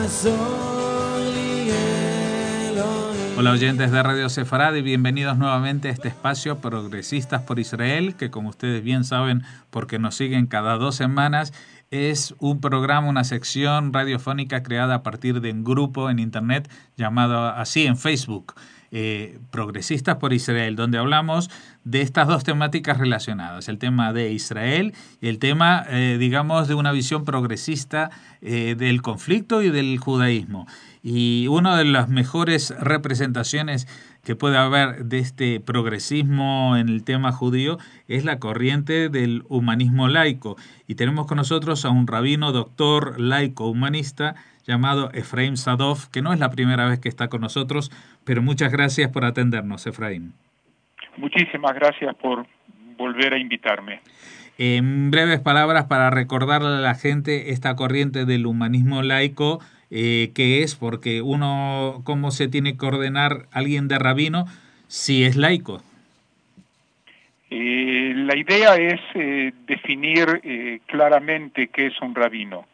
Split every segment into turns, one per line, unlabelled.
Hola oyentes de Radio Sefarad y bienvenidos nuevamente a este espacio Progresistas por Israel, que como ustedes bien saben porque nos siguen cada 2 semanas, es un programa, una sección radiofónica creada a partir de un grupo en internet llamado así en Facebook, Progresistas por Israel, donde hablamos de estas dos temáticas relacionadas, el tema de Israel y el tema, digamos, de una visión progresista del conflicto y del judaísmo. Y una de las mejores representaciones que puede haber de este progresismo en el tema judío es la corriente del humanismo laico. Y tenemos con nosotros a un rabino, doctor, laico, humanista, llamado Efraim Sadov, que no es la primera vez que está con nosotros, pero muchas gracias por atendernos, Efraim.
Muchísimas gracias por volver a invitarme.
En breves palabras, para recordarle a la gente esta corriente del humanismo laico, ¿qué es? Porque uno, ¿cómo se tiene que ordenar alguien de rabino si es laico?
La idea es definir claramente qué es un rabino.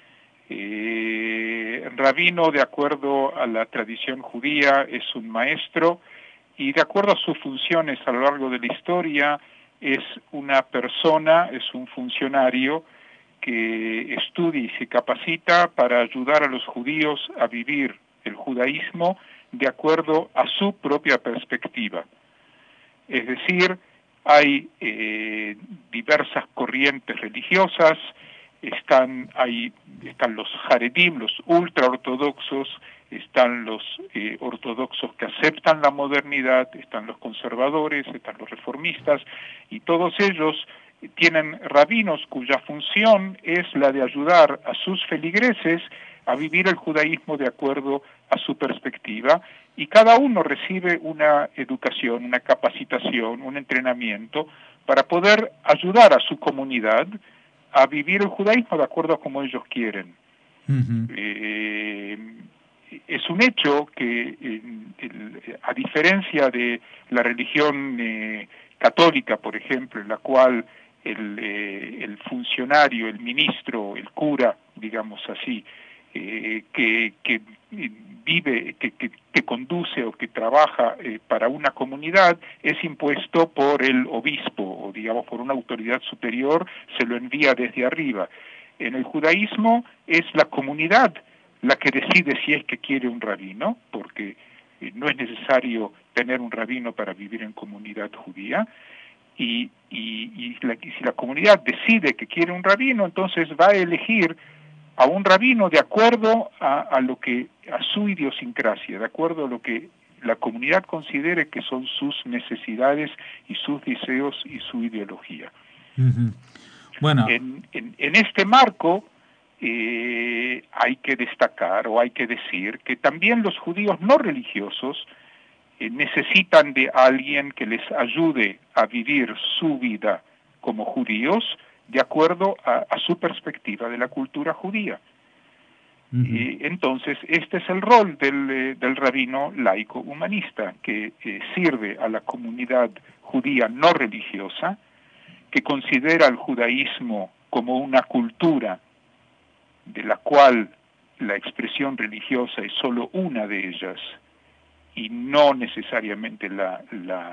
Rabino, de acuerdo a la tradición judía, es un maestro y de acuerdo a sus funciones a lo largo de la historia, es una persona, es un funcionario que estudia y se capacita para ayudar a los judíos a vivir el judaísmo de acuerdo a su propia perspectiva. Es decir, hay diversas corrientes religiosas, están los Haredim, los ultraortodoxos, están los ortodoxos que aceptan la modernidad, están los conservadores, están los reformistas, y todos ellos tienen rabinos cuya función es la de ayudar a sus feligreses a vivir el judaísmo de acuerdo a su perspectiva, y cada uno recibe una educación, una capacitación, un entrenamiento para poder ayudar a su comunidad a vivir el judaísmo de acuerdo a como ellos quieren.
Uh-huh.
Es un hecho que, a diferencia de la religión católica, por ejemplo, en la cual el funcionario, el ministro, el cura, digamos así, que vive, que conduce o que trabaja para una comunidad, es impuesto por el obispo o digamos por una autoridad superior, se lo envía desde arriba. En el judaísmo es la comunidad la que decide si es que quiere un rabino, porque no es necesario tener un rabino para vivir en comunidad judía, y si la comunidad decide que quiere un rabino, entonces va a elegir a un rabino de acuerdo a su idiosincrasia, de acuerdo a lo que la comunidad considere que son sus necesidades y sus deseos y su ideología.
Uh-huh. Bueno,
en este marco hay que destacar o hay que decir que también los judíos no religiosos necesitan de alguien que les ayude a vivir su vida como judíos de acuerdo a su perspectiva de la cultura judía.
uh-huh.
Entonces, este es el rol del rabino laico humanista, que sirve a la comunidad judía no religiosa, que considera el judaísmo como una cultura de la cual la expresión religiosa es solo una de ellas, y no necesariamente la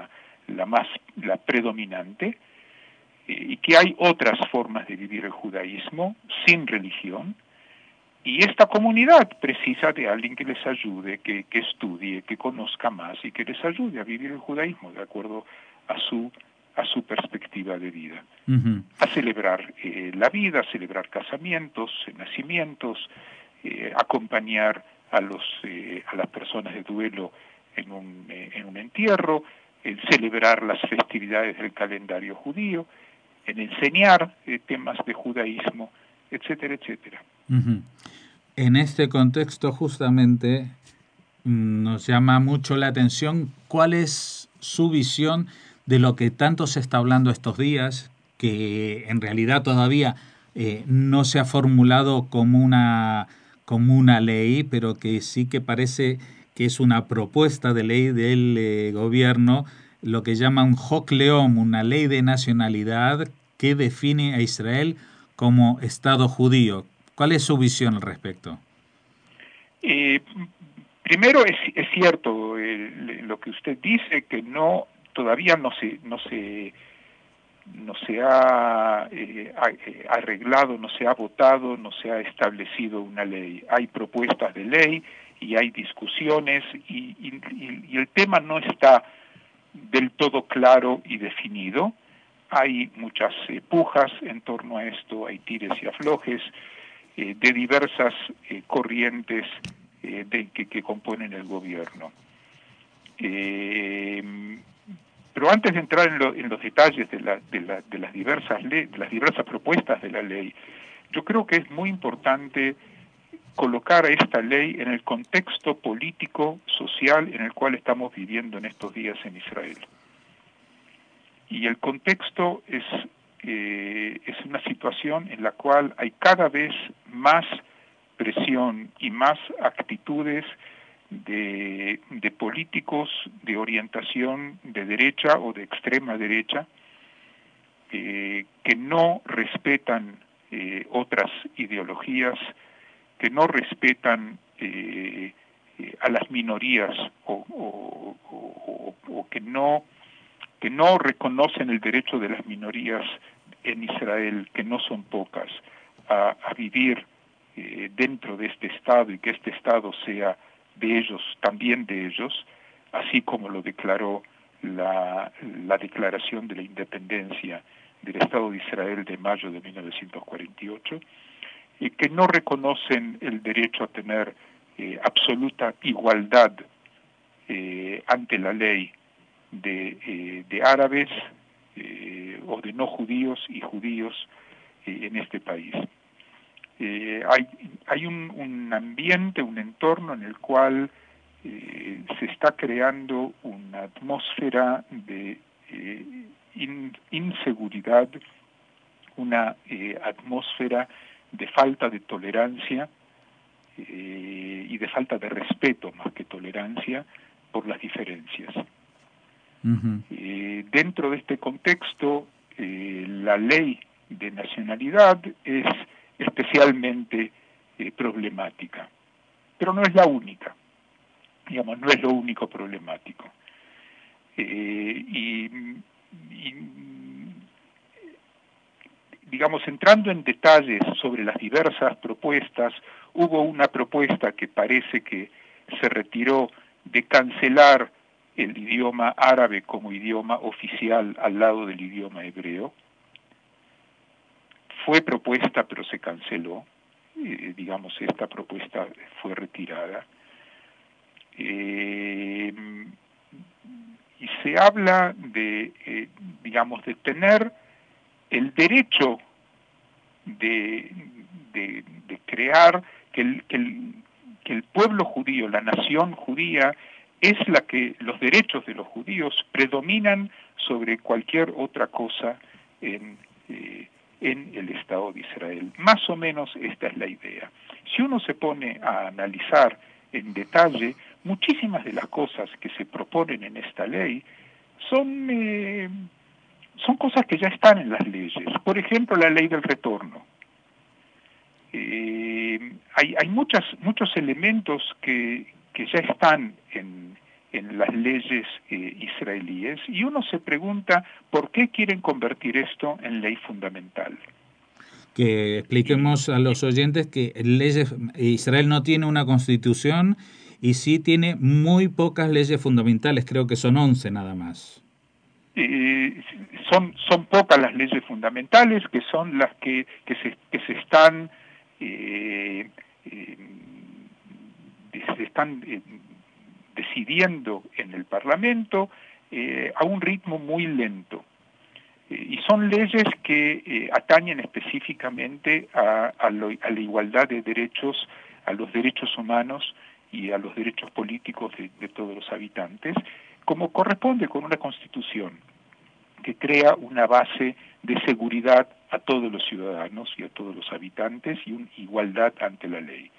predominante, y que hay otras formas de vivir el judaísmo sin religión, y esta comunidad precisa de alguien que les ayude, que estudie, que conozca más y que les ayude a vivir el judaísmo de acuerdo a su perspectiva de vida.
Uh-huh.
A celebrar la vida, a celebrar casamientos, nacimientos, acompañar a las personas de duelo en un entierro, en celebrar las festividades del calendario judío, en enseñar temas de judaísmo, etcétera, etcétera.
Uh-huh. En este contexto justamente nos llama mucho la atención cuál es su visión de lo que tanto se está hablando estos días, que en realidad todavía no se ha formulado como una ley, pero que sí que parece que es una propuesta de ley del gobierno, lo que llaman Hok Leom, una ley de nacionalidad que define a Israel como Estado judío. ¿Cuál es su visión al respecto?
Eh, Primero es cierto lo que usted dice, que todavía no se ha arreglado, no se ha votado, no se ha establecido una ley. Hay propuestas de ley y hay discusiones y el tema no está del todo claro y definido. Hay muchas pujas en torno a esto, hay tires y aflojes de diversas corrientes que componen el gobierno. Pero antes de entrar en los detalles de las diversas propuestas de la ley, yo creo que es muy importante colocar a esta ley en el contexto político, social en el cual estamos viviendo en estos días en Israel. Y el contexto es una situación en la cual hay cada vez más presión y más actitudes de políticos de orientación de derecha o de extrema derecha que no respetan otras ideologías, que no respetan a las minorías o que no reconocen el derecho de las minorías en Israel, que no son pocas, a vivir dentro de este Estado y que este Estado sea de ellos, también de ellos, así como lo declaró la Declaración de la Independencia del Estado de Israel de mayo de 1948, y que no reconocen el derecho a tener absoluta igualdad ante la ley de árabes o de no judíos y judíos en este país. Hay un ambiente, un entorno en el cual se está creando una atmósfera de inseguridad, una atmósfera de falta de tolerancia y de falta de respeto más que tolerancia por las diferencias.
Uh-huh.
Dentro de este contexto, la ley de nacionalidad es especialmente problemática, pero no es la única, digamos, no es lo único problemático. Digamos, entrando en detalles sobre las diversas propuestas, hubo una propuesta que parece que se retiró de cancelar el idioma árabe como idioma oficial al lado del idioma hebreo. Fue propuesta, pero se canceló. Digamos, esta propuesta fue retirada. Y se habla de, digamos, de tener el derecho de crear que el pueblo judío, la nación judía, es la que los derechos de los judíos predominan sobre cualquier otra cosa en el Estado de Israel. Más o menos esta es la idea. Si uno se pone a analizar en detalle, muchísimas de las cosas que se proponen en esta ley son cosas que ya están en las leyes. Por ejemplo, la ley del retorno. Hay muchos elementos que ya están en las leyes israelíes y uno se pregunta por qué quieren convertir esto en ley fundamental.
Que expliquemos a los oyentes que Israel no tiene una constitución y sí tiene muy pocas leyes fundamentales, creo que son 11 nada más.
Son pocas las leyes fundamentales, que son las que se están decidiendo en el Parlamento a un ritmo muy lento. Y son leyes que atañen específicamente a la igualdad de derechos, a los derechos humanos y a los derechos políticos de todos los habitantes, como corresponde con una constitución que crea una base de seguridad a todos los ciudadanos y a todos los habitantes y una igualdad ante la ley.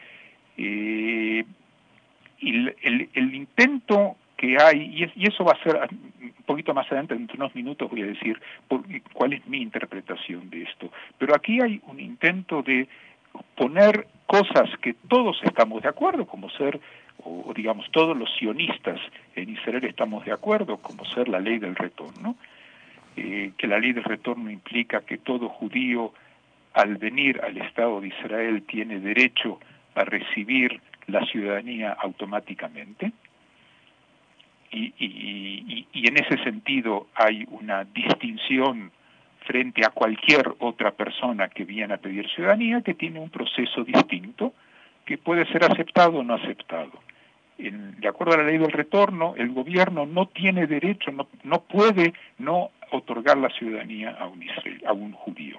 Y el intento que hay, y eso va a ser un poquito más adelante, dentro de unos minutos voy a decir cuál es mi interpretación de esto, pero aquí hay un intento de poner cosas que todos estamos de acuerdo, como ser, o digamos, todos los sionistas en Israel estamos de acuerdo, como ser la ley del retorno, que la ley del retorno implica que todo judío al venir al Estado de Israel tiene derecho a recibir la ciudadanía automáticamente, y en ese sentido hay una distinción frente a cualquier otra persona que viene a pedir ciudadanía, que tiene un proceso distinto, que puede ser aceptado o no aceptado. De acuerdo a la ley del retorno, el gobierno no tiene derecho, no puede no otorgar la ciudadanía a un judío.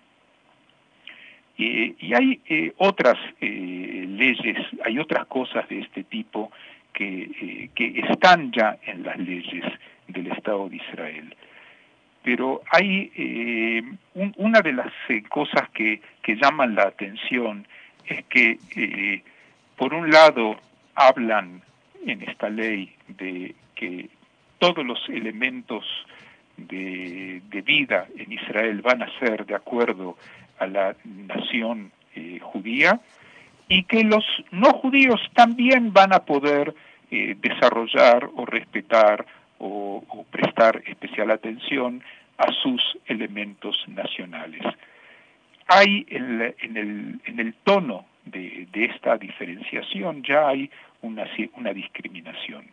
Y hay otras leyes, hay otras cosas de este tipo que están ya en las leyes del Estado de Israel. Pero hay una de las cosas que llaman la atención es que, por un lado, hablan en esta ley de que todos los elementos de vida en Israel van a ser de acuerdo a la nación judía, y que los no judíos también van a poder desarrollar o respetar o prestar especial atención a sus elementos nacionales. Hay en el tono de esta diferenciación ya hay una discriminación.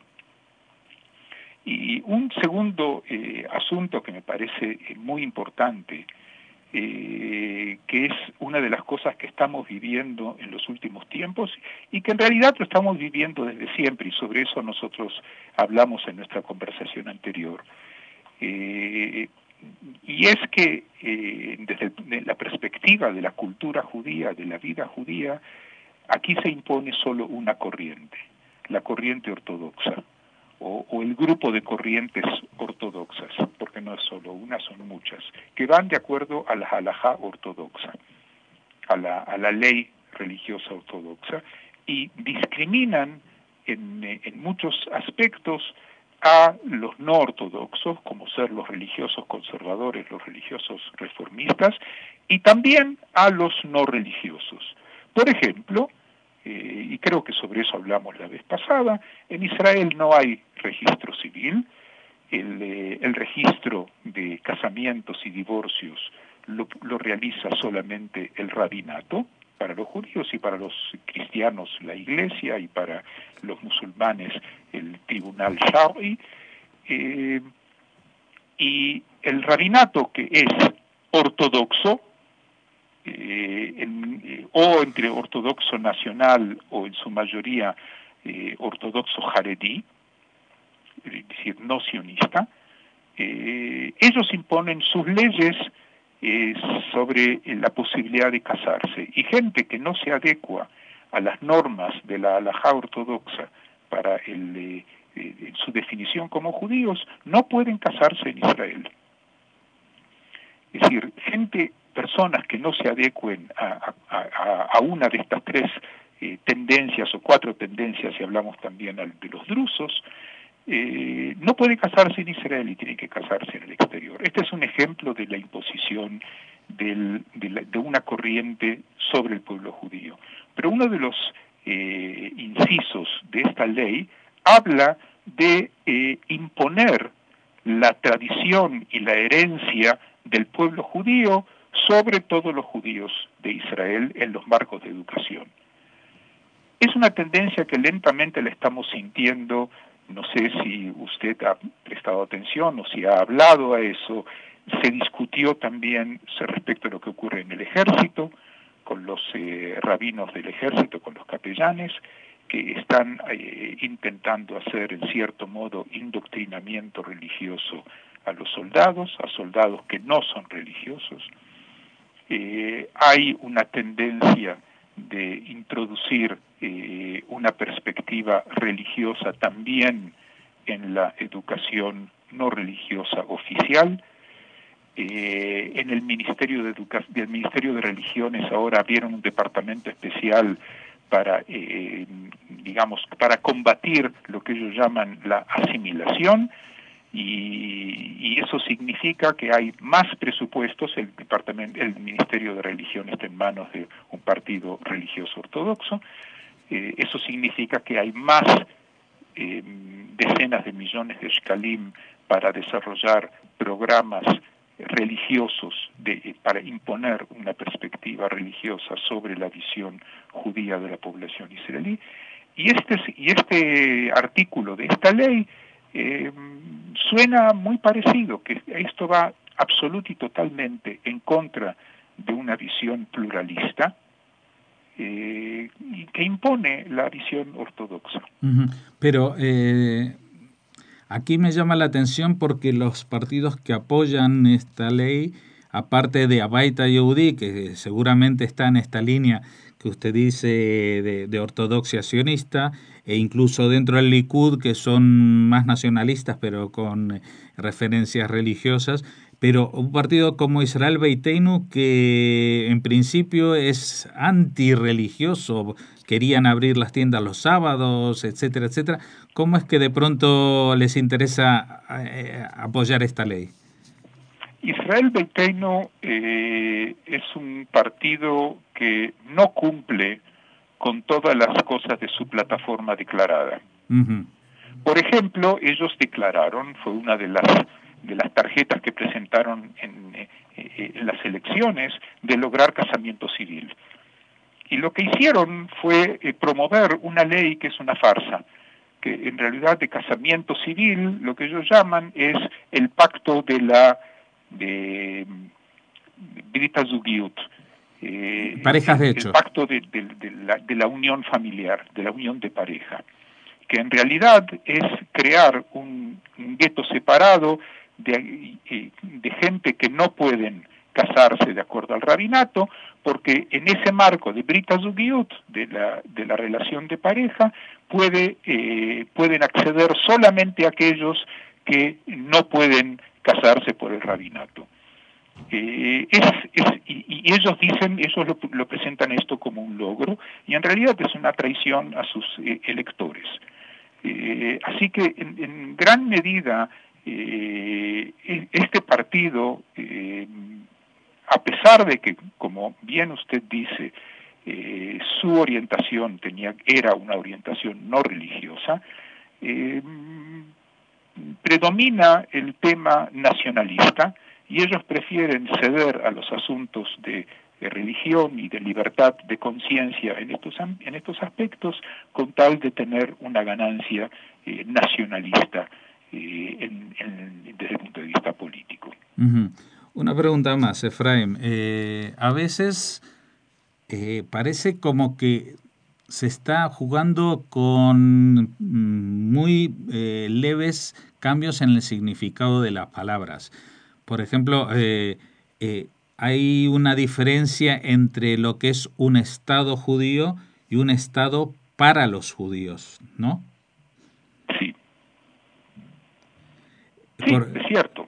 Y un segundo asunto que me parece muy importante, que es una de las cosas que estamos viviendo en los últimos tiempos y que en realidad lo estamos viviendo desde siempre, y sobre eso nosotros hablamos en nuestra conversación anterior. Y es que desde la perspectiva de la cultura judía, de la vida judía, aquí se impone solo una corriente, la corriente ortodoxa, o el grupo de corrientes ortodoxas, porque no es solo una, son muchas, que van de acuerdo a la halajá ortodoxa, a la ley religiosa ortodoxa, y discriminan en muchos aspectos a los no ortodoxos, como ser los religiosos conservadores, los religiosos reformistas, y también a los no religiosos. Por ejemplo, y creo que sobre eso hablamos la vez pasada, en Israel no hay registro civil. El registro de casamientos y divorcios lo realiza solamente el rabinato, para los judíos, y para los cristianos la iglesia, y para los musulmanes el tribunal Shari. Y el rabinato, que es ortodoxo, o entre ortodoxo nacional o en su mayoría ortodoxo jaredí, es decir, no sionista, ellos imponen sus leyes sobre la posibilidad de casarse, y gente que no se adecua a las normas de la halajá ortodoxa para su definición como judíos, no pueden casarse en Israel. Es decir, personas que no se adecuen a una de estas tres tendencias o cuatro tendencias, si hablamos también de los drusos, no puede casarse en Israel y tiene que casarse en el exterior. Este es un ejemplo de la imposición de una corriente sobre el pueblo judío. Pero uno de los incisos de esta ley habla de imponer la tradición y la herencia del pueblo judío sobre todos los judíos de Israel en los marcos de educación. Es una tendencia que lentamente la estamos sintiendo. No sé si usted ha prestado atención o si ha hablado a eso. Se discutió también respecto a lo que ocurre en el ejército, con los rabinos del ejército, con los capellanes, que están intentando hacer, en cierto modo, indoctrinamiento religioso a soldados que no son religiosos. Hay una tendencia de introducir una perspectiva religiosa también en la educación no religiosa oficial. En el Ministerio de Religiones ahora abrieron un departamento especial para combatir lo que ellos llaman la asimilación, y eso significa que hay más presupuestos. El Ministerio de Religión está en manos de un partido religioso ortodoxo. Eso significa que hay más decenas de millones de shkalim para desarrollar programas religiosos para imponer una perspectiva religiosa sobre la visión judía de la población israelí. Y este artículo de esta ley suena muy parecido, que esto va absoluta y totalmente en contra de una visión pluralista y que impone la visión ortodoxa.
Pero aquí me llama la atención porque los partidos que apoyan esta ley, aparte de Abaita Yehudí, que seguramente está en esta línea que usted dice de ortodoxia sionista, e incluso dentro del Likud, que son más nacionalistas, pero con referencias religiosas, pero un partido como Israel Beiteinu, que en principio es antirreligioso, querían abrir las tiendas los sábados, etcétera, etcétera. ¿Cómo es que de pronto les interesa apoyar esta ley?
Israel Beiteinu es un partido que no cumple con todas las cosas de su plataforma declarada.
Uh-huh.
Por ejemplo, ellos declararon, fue una de las tarjetas que presentaron en las elecciones, de lograr casamiento civil. Y lo que hicieron fue promover una ley que es una farsa, que en realidad de casamiento civil lo que ellos llaman es el pacto de Brit Hazugiut,
parejas de hecho.
El pacto de la unión familiar, de la unión de pareja, que en realidad es crear un gueto separado de gente que no pueden casarse de acuerdo al rabinato, porque en ese marco de Brit Hazugiut, de la relación de pareja, pueden acceder solamente aquellos que no pueden casarse por el rabinato. Y ellos dicen, ellos lo presentan esto como un logro, y en realidad es una traición a sus electores. Así que en gran medida este partido, a pesar de que, como bien usted dice, su orientación era una orientación no religiosa, predomina el tema nacionalista, y ellos prefieren ceder a los asuntos de religión y de libertad de conciencia en estos aspectos, con tal de tener una ganancia nacionalista desde el punto de vista político.
Uh-huh. Una pregunta más, Efraim. A veces parece como que se está jugando con muy leves cambios en el significado de las palabras. Por ejemplo, hay una diferencia entre lo que es un Estado judío y un Estado para los judíos, ¿no?
Sí. Sí, es cierto.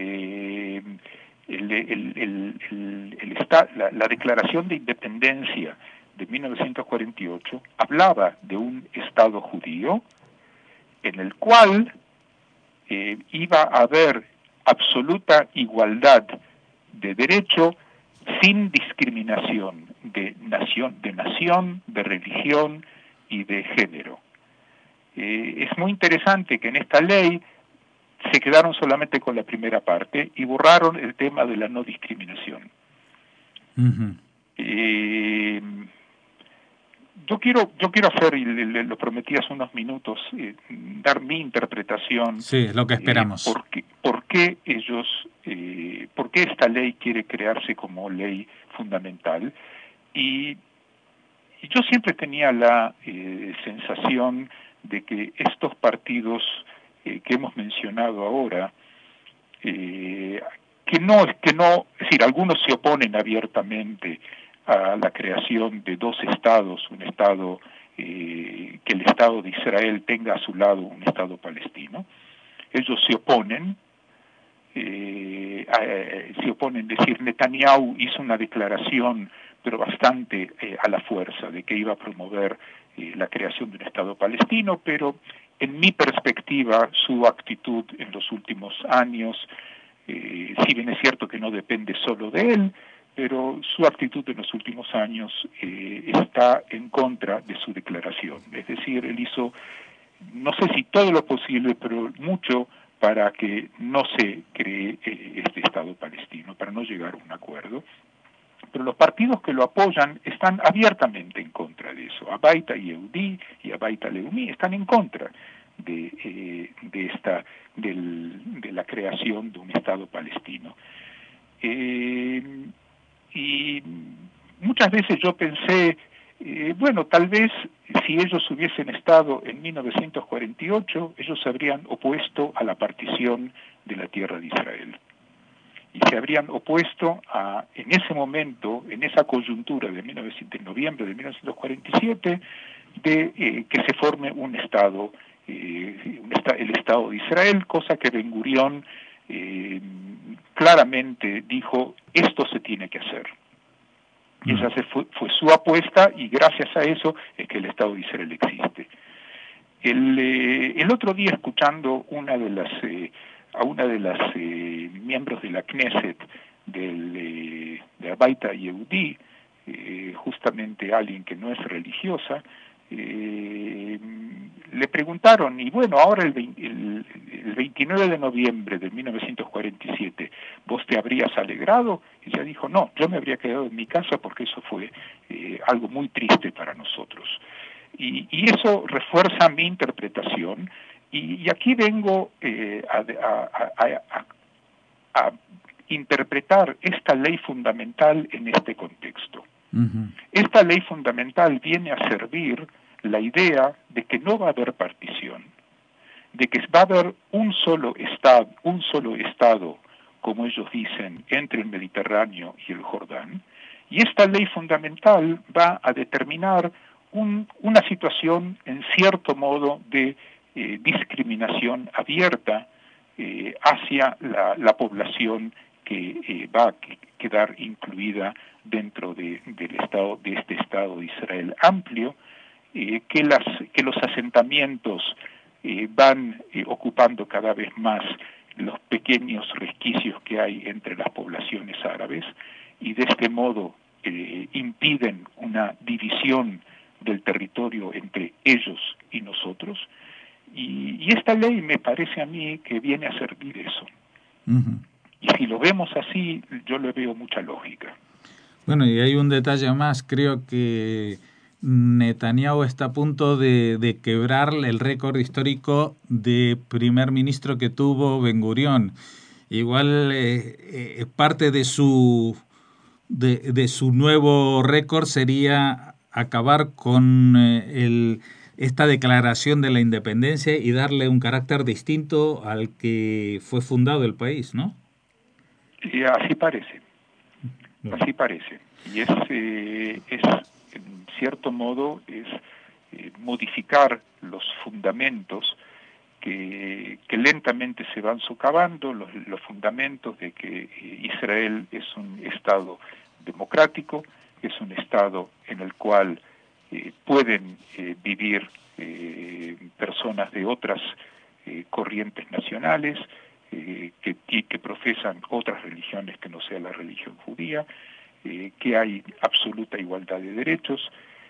La Declaración de Independencia de 1948 hablaba de un Estado judío en el cual iba a haber absoluta igualdad de derecho sin discriminación de nación, de religión y de género. Es muy interesante que en esta ley se quedaron solamente con la primera parte y borraron el tema de la no discriminación.
Uh-huh.
Yo quiero hacer, y lo prometí hace unos minutos, dar mi interpretación.
Sí, es lo que esperamos.
¿Por qué esta ley quiere crearse como ley fundamental? Y yo siempre tenía la sensación de que estos partidos que hemos mencionado ahora, es decir, algunos se oponen abiertamente a la creación de dos estados, un estado que el Estado de Israel tenga a su lado un Estado palestino. Ellos se oponen, es decir, Netanyahu hizo una declaración, pero bastante a la fuerza, de que iba a promover la creación de un Estado palestino, pero en mi perspectiva, su actitud en los últimos años, si bien es cierto que no depende solo de él, pero su actitud en los últimos años está en contra de su declaración. Es decir, él hizo, no sé si todo lo posible, pero mucho para que no se cree este Estado palestino, para no llegar a un acuerdo. Pero los partidos que lo apoyan están abiertamente en contra de eso. Abaita Yehudí y Abaita Leumí están en contra de la creación de un Estado palestino. Y muchas veces yo pensé, bueno, tal vez si ellos hubiesen estado en 1948, ellos se habrían opuesto a la partición de la tierra de Israel. Y se habrían opuesto en ese momento, en esa coyuntura de noviembre de 1947, de que se forme un Estado, el Estado de Israel, cosa que Ben Gurión claramente dijo, esto se tiene que hacer. Y esa fue su apuesta, y gracias a eso es que el Estado de Israel existe. El otro día, escuchando a una de las miembros de la Knesset de Abaita Yehudí, justamente alguien que no es religiosa, le preguntaron, y bueno, ahora el 29 de noviembre de 1947, ¿vos te habrías alegrado? Y ella dijo, no, yo me habría quedado en mi casa porque eso fue algo muy triste para nosotros. Y eso refuerza mi interpretación, y aquí vengo a interpretar esta ley fundamental en este contexto. Uh-huh. Esta ley fundamental viene a servir la idea de que no va a haber partición, de que va a haber un solo estado, como ellos dicen, entre el Mediterráneo y el Jordán, y esta ley fundamental va a determinar una situación, en cierto modo, de discriminación abierta hacia la población que va a quedar incluida dentro de este Estado de Israel amplio, que los asentamientos van ocupando cada vez más los pequeños resquicios que hay entre las poblaciones árabes, y de este modo impiden una división del territorio entre ellos y nosotros, y esta ley me parece a mí que viene a servir eso. Uh-huh. Y si lo vemos así, yo le veo mucha lógica.
Bueno, y hay un detalle más, creo que Netanyahu está a punto de quebrar el récord histórico de primer ministro que tuvo Ben Gurión. Igual parte de su nuevo récord sería acabar con esta declaración de la independencia y darle un carácter distinto al que fue fundado el país, ¿no?
Y así parece. Así parece. Y es en cierto modo, modificar los fundamentos que lentamente se van socavando, los fundamentos de que Israel es un Estado democrático, es un Estado en el cual pueden vivir personas de otras corrientes nacionales, que profesan otras religiones que no sea la religión judía, que hay absoluta igualdad de derechos.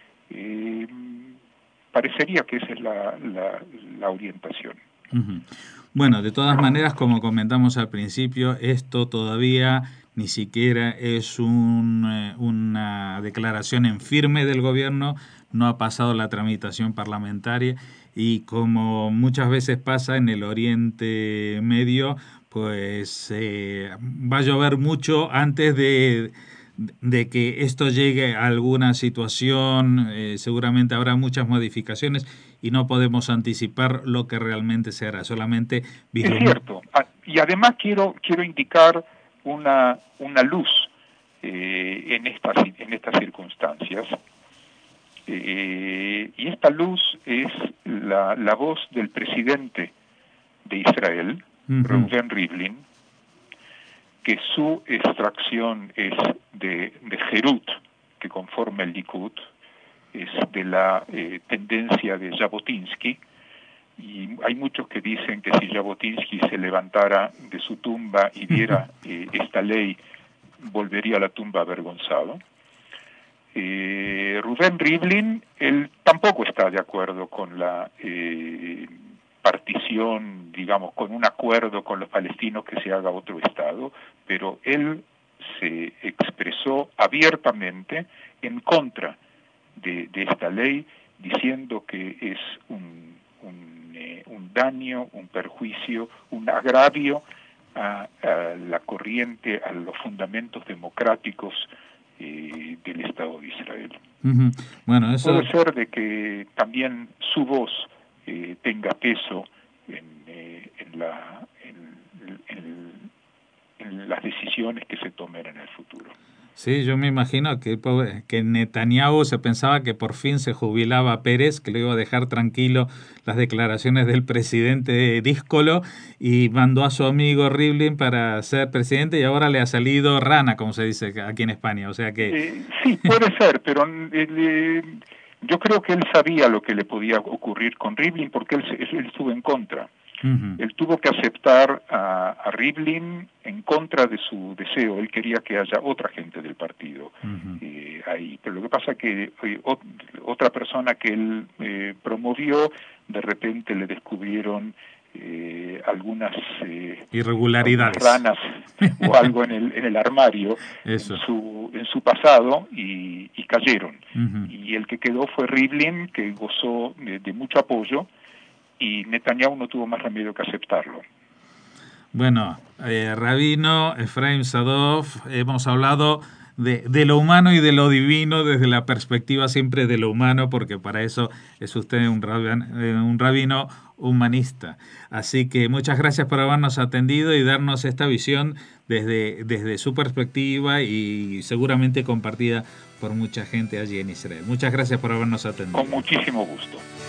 Parecería que esa es la orientación.
Uh-huh. Bueno, de todas maneras, como comentamos al principio, esto todavía ni siquiera es una declaración en firme del gobierno, no ha pasado la tramitación parlamentaria, y como muchas veces pasa en el Oriente Medio, pues va a llover mucho antes de que esto llegue a alguna situación. Seguramente habrá muchas modificaciones y no podemos anticipar lo que realmente se hará, solamente
es cierto. Y además quiero indicar una luz en estas circunstancias, y esta luz es la voz del presidente de Israel, uh-huh, Reuven Rivlin, que su extracción es de Herut, que conforma el Likud, es de la tendencia de Jabotinsky, y hay muchos que dicen que si Jabotinsky se levantara de su tumba y viera esta ley, volvería a la tumba avergonzado. Reuven Rivlin, él tampoco está de acuerdo con la partición, digamos, con un acuerdo con los palestinos que se haga otro Estado, pero él se expresó abiertamente en contra de esta ley, diciendo que es un daño, un perjuicio, un agravio a la corriente, a los fundamentos democráticos del Estado de Israel.
Uh-huh. Bueno, eso...
Puede ser de que también su voz tenga peso en las decisiones que se tomen en el futuro.
Sí, yo me imagino que Netanyahu se pensaba que por fin se jubilaba Pérez, que lo iba a dejar tranquilo las declaraciones del presidente díscolo, y mandó a su amigo Rivlin para ser presidente, y ahora le ha salido rana, como se dice aquí en España. O sea que...
sí, puede ser, pero yo creo que él sabía lo que le podía ocurrir con Rivlin, porque él estuvo en contra. Uh-huh. Él tuvo que aceptar a Rivlin en contra de su deseo. Él quería que haya otra gente del partido ahí. Pero lo que pasa es que otra persona que él promovió, de repente le descubrieron algunas
irregularidades,
ranas o algo en el armario en su pasado y cayeron. Uh-huh. Y el que quedó fue Rivlin, que gozó de mucho apoyo, y Netanyahu no tuvo más remedio que aceptarlo.
Bueno, Rabino Efraim Sadov, hemos hablado de lo humano y de lo divino desde la perspectiva siempre de lo humano, porque para eso es usted un rabino humanista. Así que muchas gracias por habernos atendido y darnos esta visión desde su perspectiva y seguramente compartida por mucha gente allí en Israel. Muchas gracias por habernos atendido.
Con muchísimo gusto.